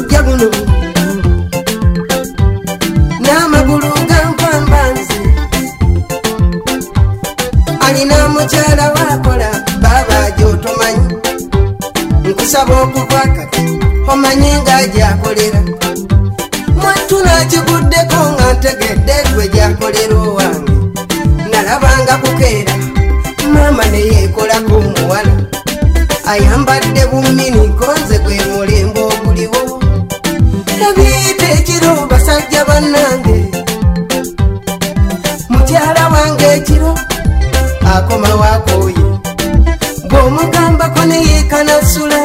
oluggya guno n'amagulu gampambanze alina mukyala wakola baba gyotomanyi nkusaba okuva kati omanyi nga gyakolera mwattu nakiguddeko nga ntegedde gwe gyakolera owange nalabanga kukeera mama neyeekolako omuwala ayambadde bumini konze gwe mulembe oguliwo ebiyita ekiro basajja bannange mukyala wange ekiro akoma wakoye bw'omugambako neyeekanasula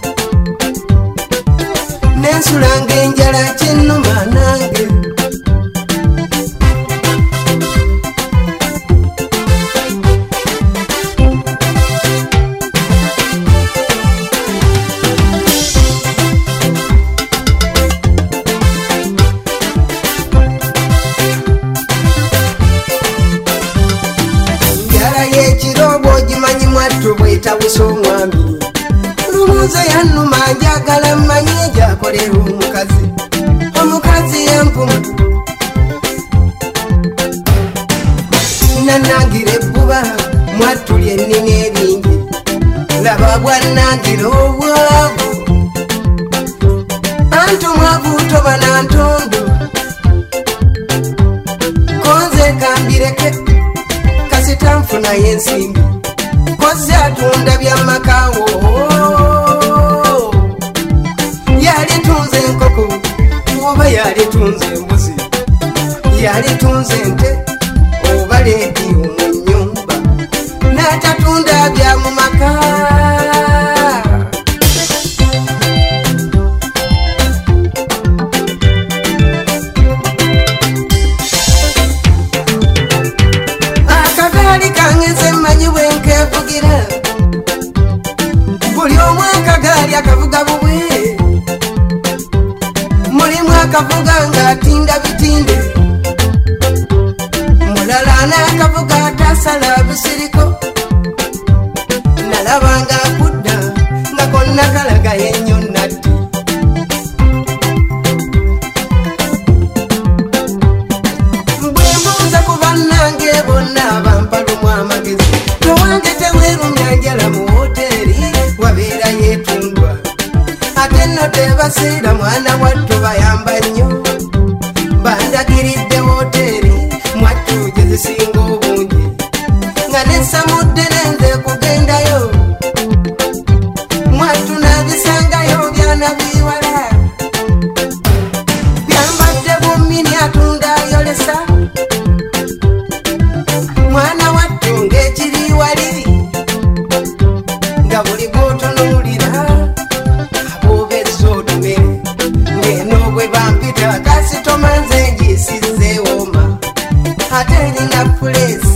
nensula ng'enjala kyennuma nange bwetabusa omwami lumuze yannuma njagala mmanyi gyakolera omukazi yampuma nanangira ebbuba mwatulya ennini eringi laba bwannangira obwavu anti omwavu toba nantondo konze kambireke kasita nfunayo ensimbi kozi atunda byamakawo yalitunze enkoko oba yalitunze embuzi yalitunze ente oba leediyo mu nnyumba n'atatunda bya mu maka akagaali kangeze mmanyi bwenkevugira buli omu akagaali akavuga bubwe mulimu akavuga ng'atinda bitinde mulala n'akavuga atasala busiriko nalabanga akudda nga konna kalaga yennyo natti bwe mbuuza ku bannange bonna bampalumu amagezi towange teweerumya njala mu woteeri wabeera yeetundwa ate nno tebasiira mwana wattu bayamba nnyo bandagiridde woteeri mwattu gye zisinga obungi nga nesamudde nenze kugendayo mwattu nabisangayo byana biwala byambadde bumini atunda ayolesa mwana wattu ng'ekiri wali nga buli gwotonuulira aboobezza otumere ng'eno bwe bampita kasitoma nze ngiisizzeewoma ate erina pulesi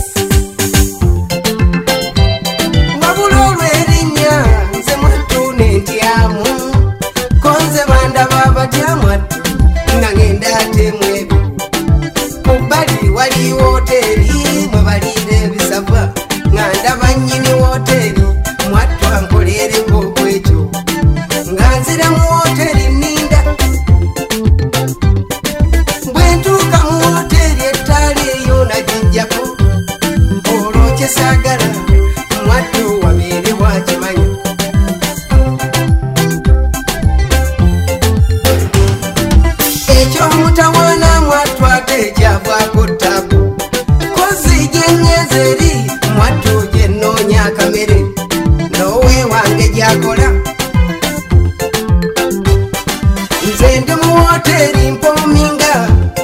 wabula olw'erinnya nze mwattu n'entyamu konze bandaba batya mwattu nga ngenda atemu ebyo ku bbali wali woteeri mwe baliira ebisava nga ndaba nnyini woteeri mwattu ankolereko okwekyo nga nzira mu woteeri nninda bwe ntuuka mu woteeri ettaala eyo nagijjako olwo kyesaagala mwattu wabeere bwakimanya ekyomutawaana mwattu ate ekyavaako ttabu kozi gyennyeza eri mwattu gye nnoonya akamere n'owe wange gyakola nze ndi mu woteeri mpoominga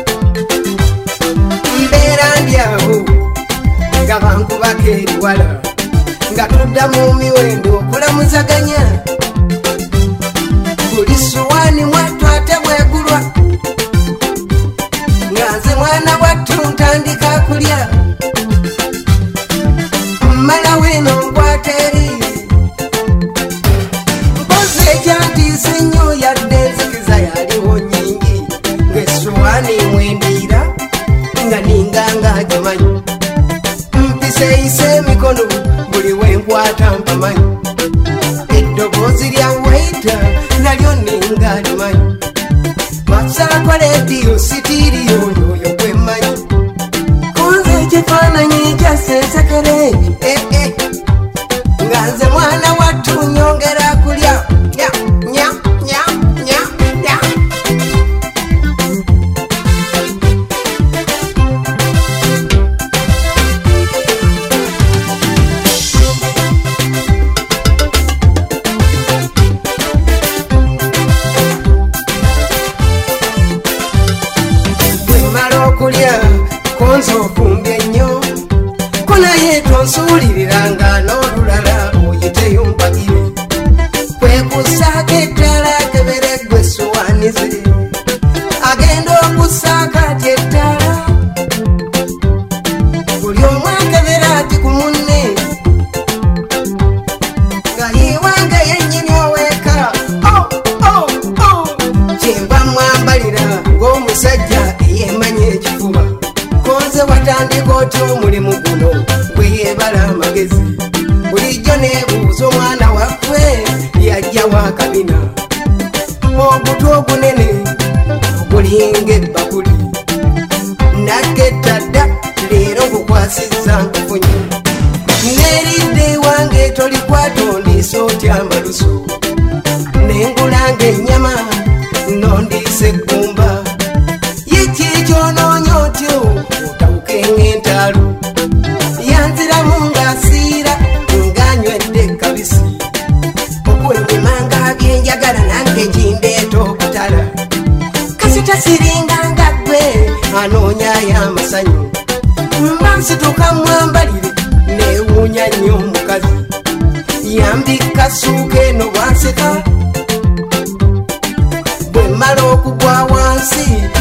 mbeera ndyawo nga bankubako eriwala nga tudda mu miwendo okulamuzaganya buli suwaani mwattu ate bwegulwa nga nze mwana wattu ntandika kulya mmalawo eno nkwata eri mpozi ekyantiisa ennyo yadde enzikiza yaliwo nnyingi ng'essuwaani mwendiira nga ninganga agimanyi mpiseeyise emikono buli wenkwata mpamanyi eddoboozi lya waita nalyo ninga alimanyi saako lediyo sitiriyo yoyo gwemanyi kunze ekifaananyi kyasensekere nga nze mwana wattu nyongera kulya nya nya nya nya nya kulya konza okumbye nnyo konaye tonsuuliriranga n'olulala oyiteyo mpagire kwekusaako ettala kebere gwe suwanize agenda okusaako ati ettala buli omu akebera ati ku munne nga yiwange yennyini oweeka kyemba mwambalira ng'omusajja eyemanyi ekifuba konze watandika otya omulimu guno gwe yeebala amagezi bulijjo neebuuza omwana waffe yajja wakabina ogutu ogunene ogulinga ebbakuli naketta dda leero nkukwasizza nkufunye neeridde ewange tolikwata ondiisa otya amalusu nengulanga ennyama nondiisa egumba yekikyonoonyo otyo otawukenga entaalo yanziramu ng'asiira ng'anywedde kabisi okwenyimanga byenjagala nange kindeeta okutala kasita siringanga ggwe anoonyayo amasanyu mba nsituka mwambalire neewuunya nnyo omukazi yambika suuka eno bwanseka bwe mmala okugwa wansi